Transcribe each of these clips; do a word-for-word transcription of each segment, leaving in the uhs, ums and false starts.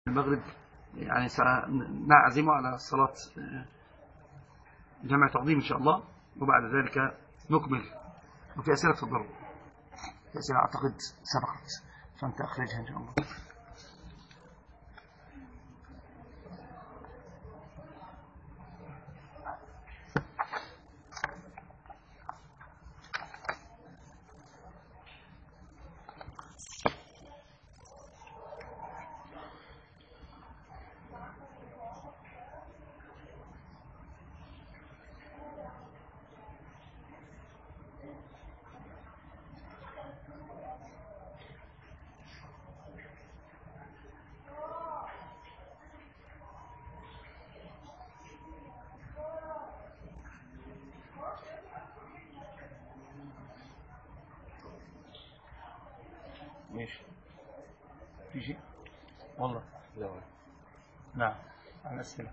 المغرب يعني سنعزم على صلاة جمع تقديم إن شاء الله، وبعد ذلك نكمل. وفي أسئلة في الضرب، في أسئلة أعتقد سبقت فأنت أخرجها إن شاء الله. ماشي تيجي والله لا نعم على السلام.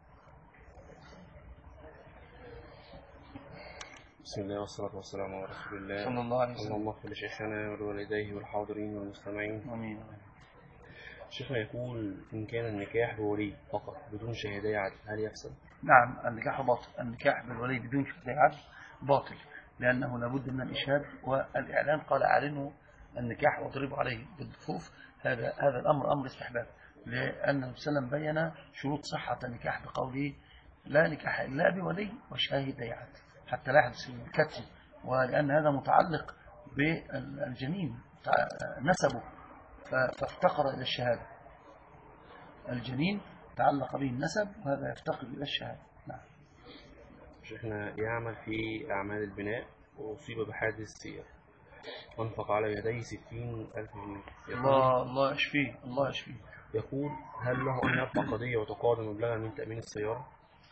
بسم الله والصلاة والسلام على رسول الله صلى الله عليه وسلم. اللهم اغفر لشيخنا ولوالديه والحاضرين والمستمعين آمين. شيخنا يقول إن كان النكاح بولي فقط بدون شهادة عدل هل يفسد؟ نعم النكاح باطل. النكاح بالولي بدون شهادة عدل باطل، لأنه لابد من الإشهاد والإعلان. قال أعلنوا النكاح واضربوا عليه بالضفوف. هذا هذا الأمر أمر استحباب، لأن النبي صلى الله عليه وسلم بين شروط صحة النكاح بقوله لا نكاح إلا بولي وشاهدي عدل حتى لا يحدث الكتم، ولأن هذا متعلق بالجنين نسبه فافتقر إلى الشهادة. الجنين تعلق به النسب وهذا يفتقر إلى الشهادة. نعم. شيخنا يعمل في أعمال البناء وأصيب بحادث سير وانفق على يديه ستين ألف جنيه. الله الله يشفيه الله يشفيه. يقول هل له أن يرفع قضية وتقاضى مبلغا من تأمين السيارة؟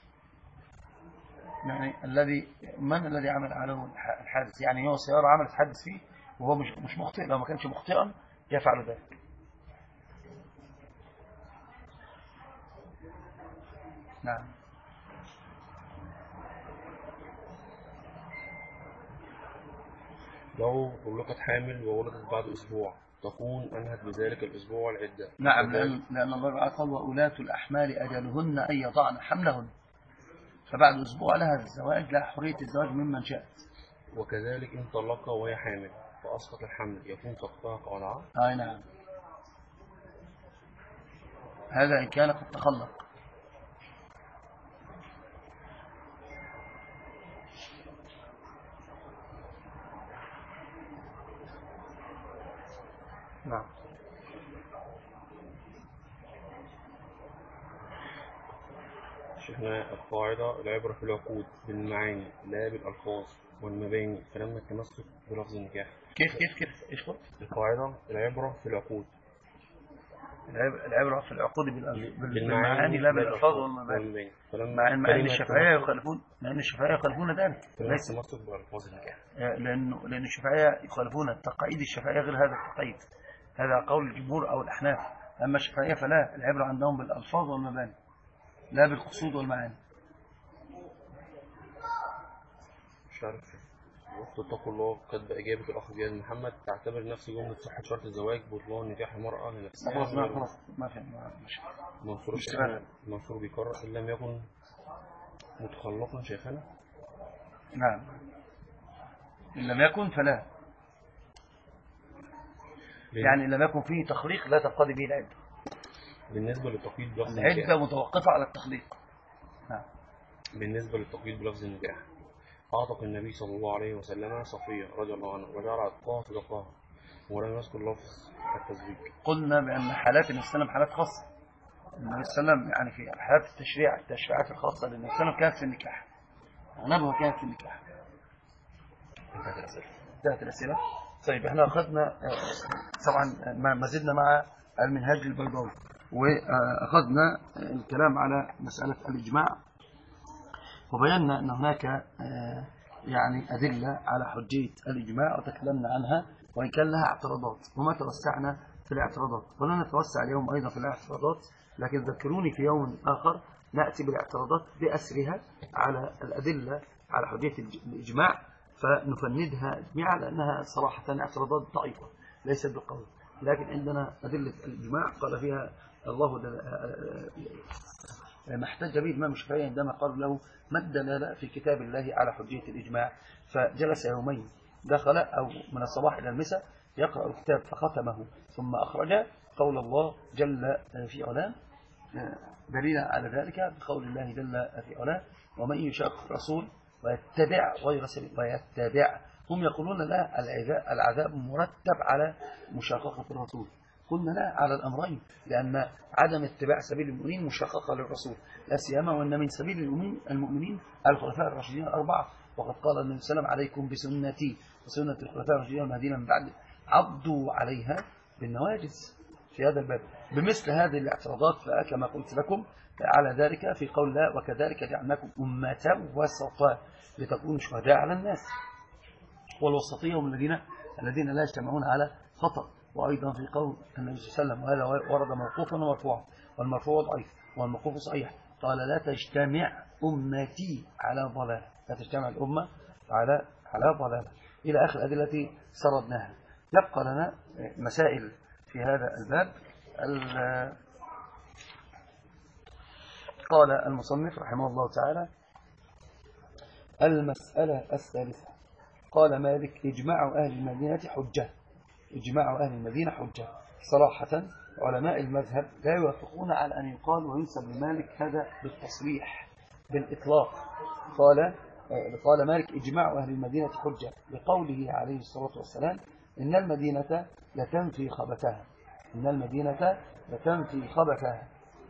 يعني الذي من الذي عمل على الحادث؟ يعني هو سيارة عملت حادث فيه وهو مش مش مخطئ. لو ما كانش مخطئا يفعل ذلك. نعم. لو طلقت حامل وولدت بعد أسبوع تكون أنهت بذلك الأسبوع العدة. نعم لأن, لأن الله قال وأولاة الأحمال أجلهن أن يضعن حملهن، فبعد أسبوع لها الزواج، لها حرية الزواج ممن شاءت. وكذلك إن طلقها وهي حامل فأسقط الحمل يكون سقطها قانعة؟ أي نعم، هذا إن كان قد تخلق. نعم. شفنا القاعدة العبرة في العقود بالمعاني لا بالألفاظ والمباني، فلما التمسك بلفظ النكاح. كيف كيف كيف إيش قلت؟ القاعدة العبرة في العقود العبرة في العقود بالمعاني لا بالألفاظ والمباني. مع أن الشافعية يخالفون، لأن الشافعية يخالفون ذلك. ليس التمسك بألفاظ النكاح، لأنه لأن الشافعية يخالفون التقاعيد الشافعية غير هذا التقاعيد. هذا قول الجمهور أو الأحناف. أما الشافعية فلا، العبرة عندهم بالألفاظ والمباني لا بالقصود والمعاني. مش عارف. وقت اتقوا الله كتب إجابة الأخ زياد محمد تعتبر نفس جملة صحة شرط الزواج بطلان نكاح المرأة لنفسها. خلاص ما خلاص ما في مش منصور شيخنا منصور بيكرر إن لم يكن متخلقا شيخنا. نعم إن لم يكن فلا، يعني إن لم يكن فيه تخليق لا تنقضي به العدة. بالنسبة للتقييد بلفظ النكاح العدة متوقفة على التخليق. نعم. بالنسبة للتقييد بلفظ النكاح أعتق النبي صلى الله عليه وسلم صفية رضي الله عنه وجعل عتقها صدقها ولم يذكر لفظ التزويج. قلنا بأن حالات النبي صلى الله عليه وسلم حالات خاصة. النبي صلى الله عليه وسلم يعني في حالات التشريع التشريعات الخاصة للنبي صلى الله عليه وسلم كانت في النكاح، أغلبها كانت في النكاح. انتهت الأسئلة. انتهت الأسئلة. طيب احنا أخذنا طبعا ما زلنا مع المنهاج البيضاوي وأخذنا الكلام على مسألة الإجماع وبينا أن هناك يعني أدلة على حجية الإجماع وتكلمنا عنها وإن كان لها اعتراضات وما توسعنا في الاعتراضات ولن نتوسع اليوم أيضا في الاعتراضات، لكن ذكروني في يوم آخر نأتي بالاعتراضات بأسرها على الأدلة على حجية الإجماع فنفندها جميعا لأنها صراحة اعتراضات ضعيفة ليست بالقول، لكن عندنا أدلة الإجماع قال فيها الله ما احتج به الإمام الشافعي عندما قال له ما الدلالة في كتاب الله على حجية الإجماع؟ فجلس يومين، دخل أو من الصباح إلى المساء يقرأ الكتاب فختمه، ثم أخرج قول الله جل في علاه دليلا على ذلك بقول الله جل في علاه ومن يشاقق الرسول ويتبع غير سبيل ويتبع، هم يقولون لا العذاب مرتب على مشاققة الرسول، قلنا لا على الأمرين، لأن عدم اتباع سبيل المؤمنين مشاققة للرسول، لا سيما وأن من سبيل المؤمنين المؤمنين الخلفاء الراشدين الأربعة، وقد قال النبي صلى الله عليه وسلم عليكم بسنتي وسنة الخلفاء الراشدين المهديين من بعد عضوا عليها بالنواجذ في هذا الباب. بمثل هذه الاعتراضات فكما قلت لكم على ذلك في قول الله وكذلك جعلناكم أمة وسطا لتكونوا شهداء على الناس، والوسطية هم الذين الذين لا يجتمعون على خطأ. وأيضا في قول النبي صلى الله عليه وسلم وهذا ورد موقوفا ومرفوعا، والمرفوع ضعيف والموقوف صحيح، قال لا تجتمع أمتي على ضلالة، لا تجتمع الأمة على على ضلالة إلى آخر الأدلة سردناها. يبقى لنا مسائل في هذا الباب. قال المصنف رحمه الله تعالى المسألة الثالثة، قال مالك إجماع أهل المدينة حجة، إجماع أهل المدينة حجة. صراحة علماء المذهب لا يوافقون على أن يقال وينسب لمالك هذا بالتصريح بالإطلاق. قال قال مالك إجماع أهل المدينة حجة لقوله عليه الصلاة والسلام إن المدينة لتنفي خبثها، إن المدينة لتنفي خبثها.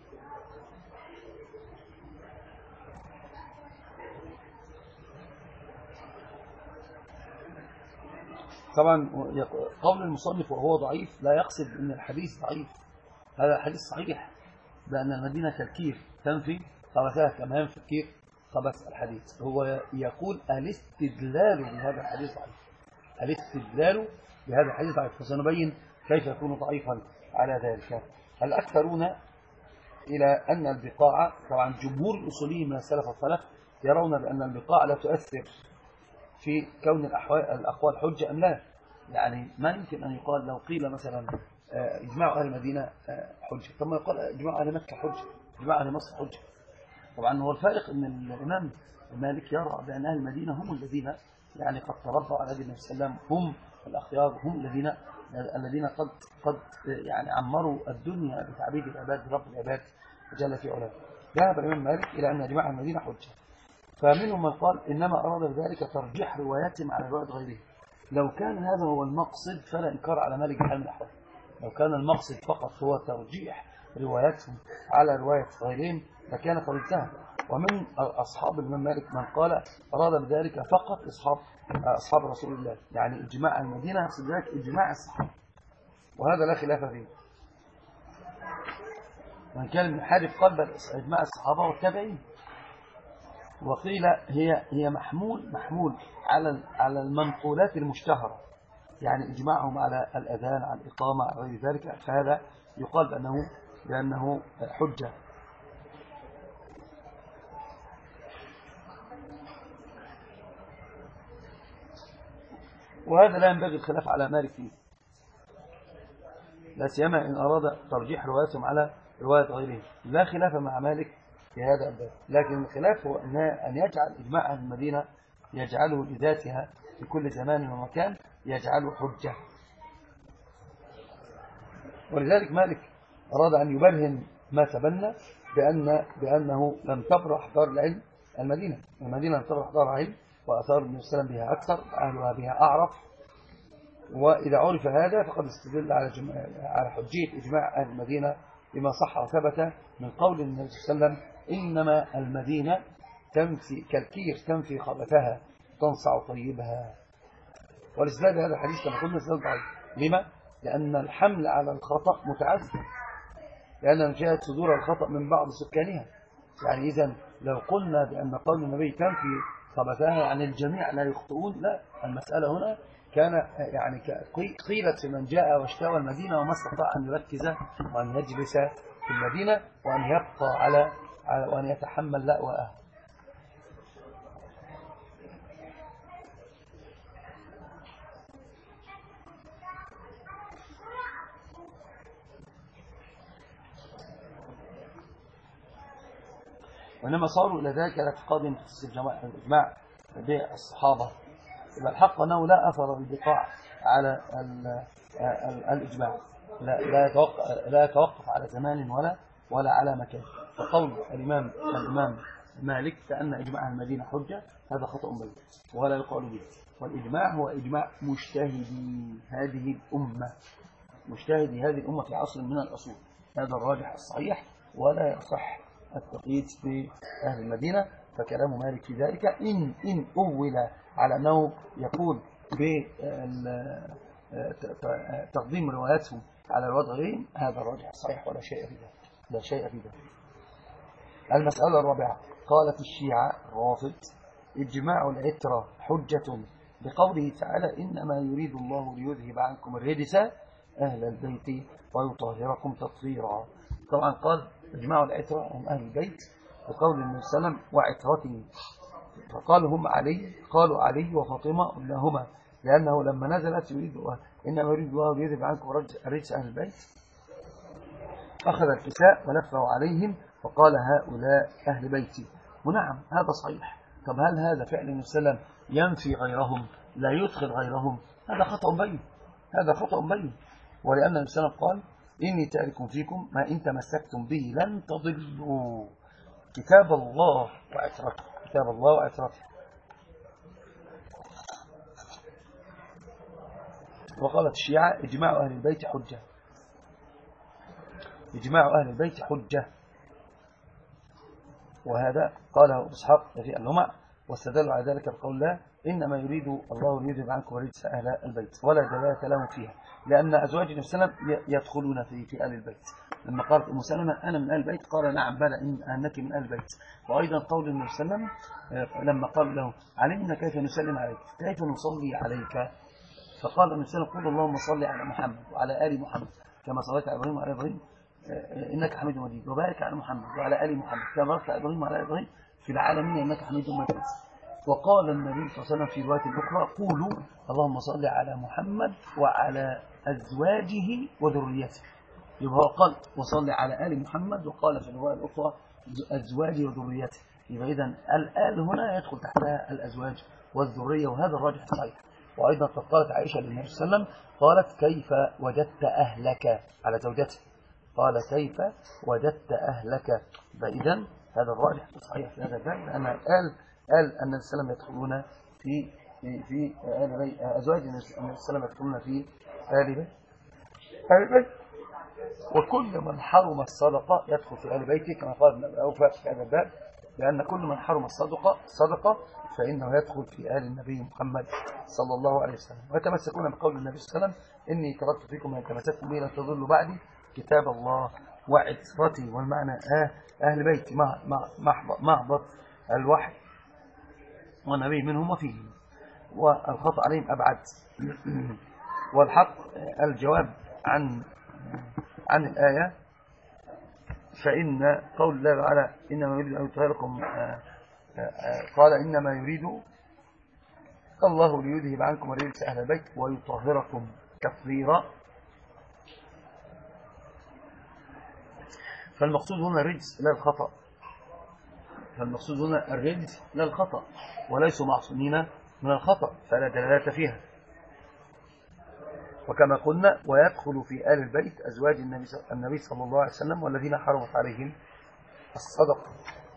طبعا قول المصنف وهو ضعيف لا يقصد أن الحديث ضعيف، هذا حديث صحيح بأن المدينة كالكير تنفي خبثها كما ينفي الكير خبث الحديث. هو يقول الاستدلال بهذا الحديث ضعيف، الاستدلال بهذا الحديث ضعيف، فسنبين كيف يكون ضعيفا على ذلك. الأكثرون إلى أن البقاع، طبعا جمهور الأصوليين من السلف والخلف يرون بأن البقاع لا تؤثر في كون الأقوال حجة أم لا. يعني ما يمكن أن يقال لو قيل مثلا إجماع أهل المدينة حجة، ثم يقال إجماع أهل مكة حجة، إجماع أهل مصر حجة. طبعا هو الفارق أن الإمام مالك يرى بأن أهل المدينة هم الذين يعني قد تربوا على النبي صلى الله عليه وسلم، هم الأخيار، هم الذين الذين قد قد يعني عمروا الدنيا بتعبيد العباد برب العباد جل في علاه. ذهب الإمام مالك إلى أن إجماع المدينة حجة، فمنهم من قال إنما أراد بذلك ترجيح رواياتهم على رواية غيرهم. لو كان هذا هو المقصد فلا إنكار على مالك بحال من الأحوال، لو كان المقصد فقط هو ترجيح رواياتهم على رواية غيرهم لكان قد انتهى. ومن أصحاب الإمام مالك من قال أراد بذلك فقط أصحاب أصحاب رسول الله، يعني إجماع المدينة يقصد ذلك إجماع الصحابة، وهذا لا خلاف فيه. وإن كان ابن حاجب قبل إجماع الصحابة والتابعين، وقيل هي هي محمول محمول على على المنقولات المشتهرة، يعني إجماعهم على الأذان على الإقامة على غير ذلك، فهذا يقال بأنه بأنه حجة. وهذا لا ينبغي الخلاف على مالك فيه، لا سيما إن أراد ترجيح رواياتهم على رواية غيرهم، لا خلاف مع مالك في هذا الباب. لكن الخلاف هو أن يجعل إجماع المدينة يجعله لذاتها في كل زمان ومكان يجعله حجة. ولذلك مالك أراد أن يبرهن ما تبنى بأن بأنه لم تبرح دار العلم المدينة، المدينة لم تبرح دار علم، وأثار النبي صلى الله عليه وسلم بها أكثر، أهلها بها أعرف. وإذا عرف هذا فقد استدل على على حجية إجماع أهل المدينة بما صح وثبت من قول النبي صلى الله عليه وسلم إنما المدينة تنفي كالكير تنفي خبثها تنصع طيبها. والاستدلال بهذا الحديث كما قلنا استدلال ضعيف. لما؟ لأن الحمل على الخطأ متعذر، لأن نشاهد صدور الخطأ من بعض سكانها. يعني إذن لو قلنا بأن قول النبي تنفي خبثها يعني الجميع لا يخطئون، لا، المسألة هنا كان يعني قيلت في من جاء واشتوى المدينة وما استطاع أن يركز وأن يجلس في المدينة وأن يبقى على وأن يتحمل لأوأها. وإنما صاروا إلى ذلك الاعتقاد في الإجماع بالصحابة. يبقى الحق أنه لا أثر البقاع على ال ال الإجماع، لا لا يتوقف, لا يتوقف على زمان ولا ولا على مكان. فقول الإمام الإمام مالك كأن إجماع المدينة حجة هذا خطأ بين ولا يقال به. والإجماع هو إجماع مجتهدي هذه الأمة، مجتهدي هذه الأمة في عصر من الأصول، هذا الراجح الصحيح، ولا يصح التقييد بأهل المدينة. فكلام مالك في ذلك إن إن أول على أنه يقول بتقديم رواياتهم على روايات غيرهم، هذا الراجح الصحيح ولا شيء في ذلك، لا شيء في ذلك. المسألة الرابعة، قالت الشيعة الرافض إجماع العترة حجة بقوله تعالى إنما يريد الله ليذهب عنكم الرجس أهل البيت ويطهركم تطهيرا. طبعا قال إجماع العترة هم أهل البيت بقول النبي صلى الله عليه وسلم وعترته، فقالوا هم علي، قالوا علي وفاطمة لهما، لأنه لما نزلت يريد إنما يريد الله ليذهب عنكم الرجس أهل البيت أخذ الكساء ولفه عليهم وقال هؤلاء أهل بيتي. ونعم هذا صحيح. طب هل هذا فعل النبي صلى الله عليه وسلم ينفي غيرهم لا يدخل غيرهم؟ هذا خطأ بين، هذا خطأ بين. ولأن النبي صلى الله عليه وسلم قال إني تارك فيكم ما إن تمسكتم به لن تضلوا، كتاب الله وعترته، كتاب الله وعترته. وقالت الشيعة إجماع أهل البيت حجة، إجماع أهل البيت حجة، وهذا قاله إسحاق في اللمع، واستدلوا على ذلك بقول لا إنما يريد الله ليذهب عنكم الرجس أهل البيت، ولا دلالة لهم فيها، لأن أزواج النبي صلى الله عليه وسلم يدخلون في في أهل البيت. لما قالت أم سلمة أنا من أهل البيت قال نعم بلى إن أنك من أهل البيت. وأيضا قول النبي صلى الله عليه وسلم لما قال له علمنا كيف نسلم عليك كيف نصلي عليك، فقال النبي صلى الله عليه وسلم قل اللهم صل على محمد وعلى آل محمد كما صليت على إبراهيم وعلى إبراهيم إنك حميد مجيد، وبارك على محمد وعلى آل محمد كما باركت على إبراهيم وعلى إبراهيم في العالمين إنك حميد مجيد. وقال النبي صلى الله عليه وسلم في رواية أخرى قولوا اللهم صل على محمد وعلى أزواجه وذريته. يبقى هو قال وصل على آل محمد، وقال في الرواية الأخرى أزواجه وذريته. يبقى إذن الآل هنا يدخل تحتها الأزواج والذرية، وهذا الراجح الصحيح. وأيضا قد قالت عائشة للنبي صلى الله عليه وسلم قالت كيف وجدت أهلك على زوجته، قال كيف وجدت أهلك. فإذا هذا الراجح الصحيح في هذا الباب، لأن قال قال أن النبي صلى الله عليه وسلم يدخلون في في في آل بيت أزواج النبي صلى الله عليه وسلم يدخلون في آل بيت آل بيت، وكل من حرم الصدقة يدخل في آل بيته كما قال ابن أبي أوفى في هذا الباب، لأن كل من حرم الصدقة صدقة فإنه يدخل في آل النبي محمد صلى الله عليه وسلم. ويتمسكون بقول النبي صلى الله عليه وسلم إني تركت فيكم ما تمسكتم به لن تضلوا بعدي كتاب الله وعترتي. والمعنى آه أهل بيتي محبط الوحي والنبي منهم وفيهم، والخطأ عليهم أبعد. والحق الجواب عن عن الآية، فإن قول الله تعالى إنما يريد أن يطهركم، قال إنما يريد الله ليذهب عنكم الرجس أهل البيت ويطهركم تطهيرا. فالمقصود هنا الرجس لا الخطأ، فالمقصود هنا الرجس لا الخطأ، وليسوا معصومين من الخطأ فلا دلالة فيها. وكما قلنا ويدخل في آل البيت أزواج النبي صلى الله عليه وسلم والذين حرمت عليهم الصدقة.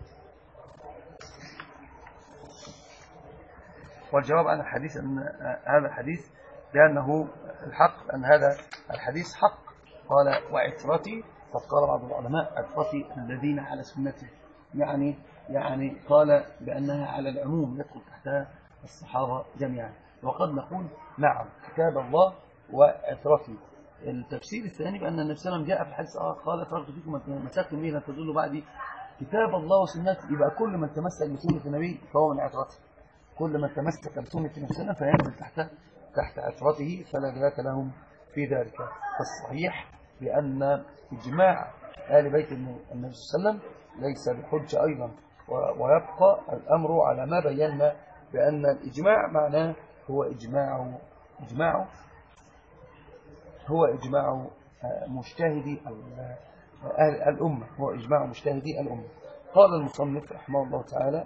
والجواب عن الحديث أن هذا الحديث بأنه الحق، أن هذا الحديث حق. قال وعترتي، فقال بعض العلماء عترتي الذين على سنتي، يعني يعني قال بأنها على العموم يدخل تحتها الصحابة جميعا. وقد نقول نعم كتاب الله وعترتي. التفسير الثاني بأن النبي صلى الله عليه وسلم جاء في الحديث قال تركت فيكم ما مسكتم به لن تضلوا بعدي كتاب الله وسنتي. يبقى كل من تمسك بسنة النبي فهو من عترته، كل من تمسك بسنة النبي صلى الله عليه وسلم فينزل تحت تحت عترته، فلا دلالة لهم في ذلك. فالصحيح بأن إجماع آل بيت النبي صلى الله عليه وسلم ليس بحجة أيضا، ويبقى الأمر على ما بينا بأن الإجماع معناه هو إجماع إجماع هو إجماع مجتهدي الأمة، هو إجماع مجتهدي الأمة. قال المصنف رحمه الله تعالى: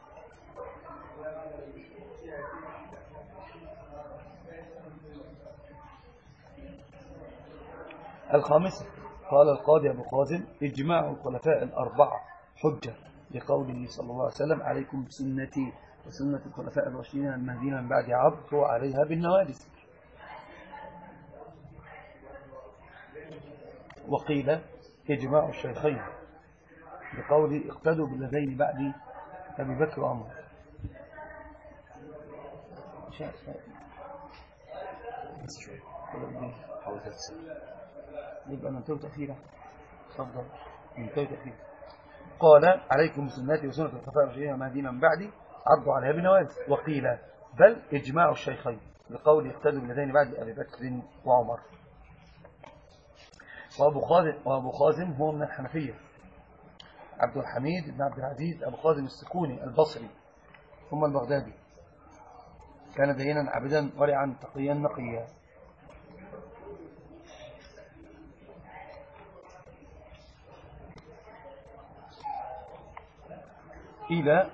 الخامسة، قال القاضي أبو خازم: إجماع الخلفاء الأربعة حجة، لقوله صلى الله عليه وسلم: عليكم بسنتي وسنة الخلفاء الراشدين المهديين من بعد عضوا عليها بالنواجذ. وقيل إجماع الشيخين، لقوله: اقتدوا بالذين بعد أبي بكر وعمر. يبقى من توت أخيرا تفضل من توت أخيرا. قال: عليكم بسنتي وسنة الخلفاء الراشدين المهديين من بعدي عضوا عليها بالنواجذ. وقيل بل إجماع الشيخين، لقول اقتدوا بالذين بعد أبي بكر وعمر. وأبو خازم, وأبو خازم هو من الحنفية، عبد الحميد بن عبد العزيز أبو خازم السكوني البصري ثم البغدادي، كان دينا عبدا ورعا تقيا نقيا. إلى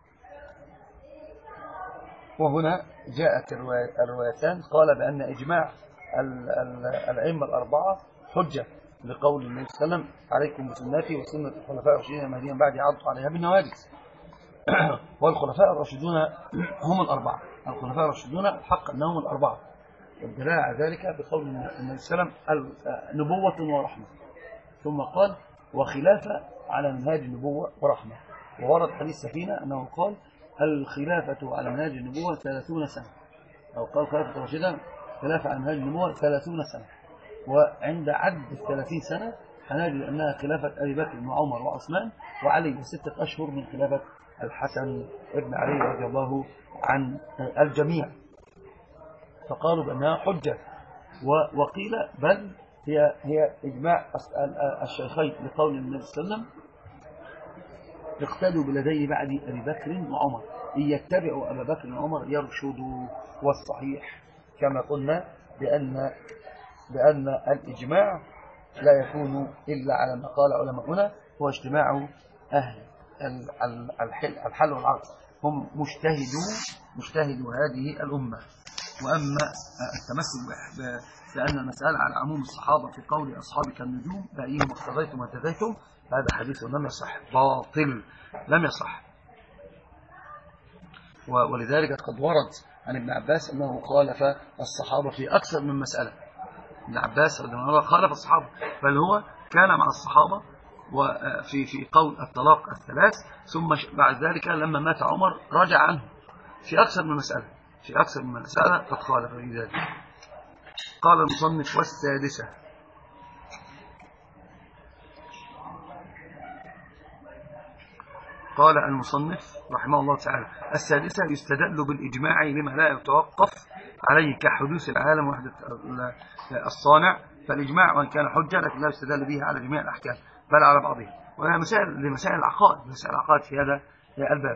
وهنا جاءت الروايتان، قال بأن إجماع الأئمة الأربعة حجة، لقول النبي صلى الله عليه وسلم: عليكم بسنتي وسنة الخلفاء الراشدين المهديين بعد عضوا عليها بالنواجذ. والخلفاء الراشدون هم الأربعة، الخلفاء الراشدون الحق أنهم الأربعة، والدلالة على ذلك بقول النبي صلى الله عليه وسلم: نبوة ورحمة، ثم قال: وخلافة على منهاج النبوة ورحمة. وورد حديث سفينة أنه قال: الخلافة على منهاج النبوة ثلاثون سنة، أو قال خلافة راشدة خلافة على منهاج النبوة ثلاثون سنة. وعند عد الثلاثين سنة هنجد أنها خلافة أبي بكر وعمر وعثمان وعلي، وستة أشهر من خلافة الحسن ابن علي رضي الله عن الجميع، فقالوا بأنها حجة. وقيل بل هي هي إجماع الشيخين، لقول النبي صلى الله عليه وسلم: اقتدوا بلدي بعد أبي بكر وعمر، إن يتبعوا أبا بكر وعمر يرشدوا. والصحيح كما قلنا بأن بأن الإجماع لا يكون إلا على ما قال علماؤنا، هو اجتماع أهل الحل والعقد، هم مجتهدوا مجتهدوا هذه الأمة. وأما التمسك بأن المسألة على عموم الصحابة في قول أصحابك النجوم بأيهم اقتضيتم واهتديتم، هذا حديث لم يصح، باطل لم يصح. ولذلك قد ورد عن ابن عباس أنه خالف الصحابة في أكثر من مسألة. ابن عباس رضي الله عنه خالف الصحابة، بل هو كان مع الصحابة وفي في قول الطلاق الثلاث، ثم بعد ذلك لما مات عمر رجع عنه في أكثر من مسألة في أكثر من مسألة قد خالف في ذلك. قال المصنف: والسادسة، قال المصنف رحمه الله تعالى: السادسة يستدل بالإجماع لما لا يتوقف عليه كحدوث العالم وحدة الصانع، فالإجماع وإن كان حجة لكن لا يستدل به على جميع الأحكام بل على بعضها، وهي مسائل لمسائل العقائد مسائل العقائد في هذا الباب،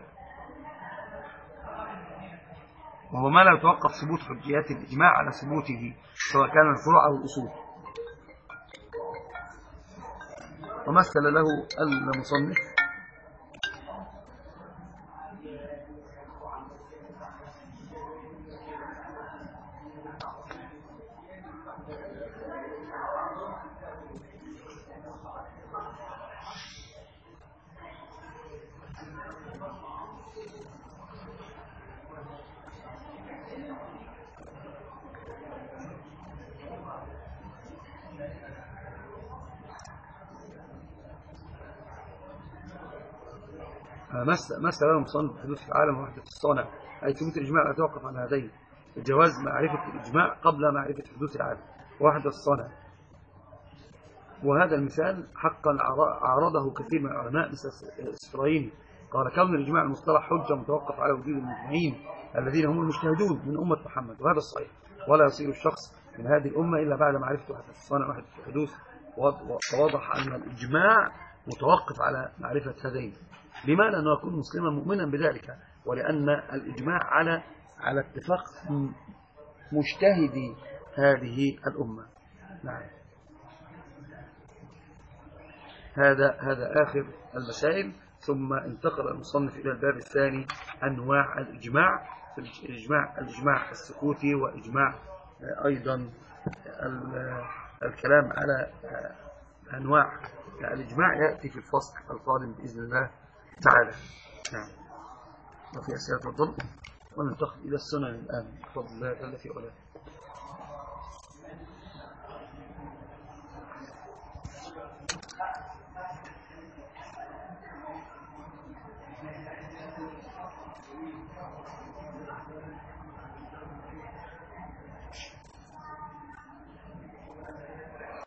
وهو ما لا يتوقف ثبوت حجيات الإجماع على ثبوته سواء كان الفروع أو الأصول. ومثل له المصنف مثل له المصنف حدوث العالم وحدة الصانع، أي ثبوت الإجماع لا يتوقف على هذين: الجواز معرفة الإجماع قبل معرفة حدوث العالم وحدة الصانع. وهذا المثال حقا عرضه كثير من العلماء مثل الإسرائيلي، قال: كون الإجماع المصطلح حجة متوقف على وجود المجمعين الذين هم المجتهدون من أمة محمد، وهذا الصحيح، ولا يصير الشخص من هذه الأمة إلا بعد معرفة وحدة الصانع وحدة الحدوث. ووضح أن الإجماع متوقف على معرفة هذين. لما؟ لأنه يكون مسلما مؤمنا بذلك، ولأن الإجماع على على اتفاق مجتهدي هذه الأمة. نعم. هذا هذا آخر المسائل، ثم انتقل المصنف إلى الباب الثاني أنواع الإجماع، في الإجماع الإجماع السكوتي وإجماع أيضا الكلام على أنواع الإجماع يأتي في الفصل القادم بإذن الله تعالى. نعم. وفي أسئلة تفضل، وننتقل إلى السنن الآن بفضل الله جل في علاه.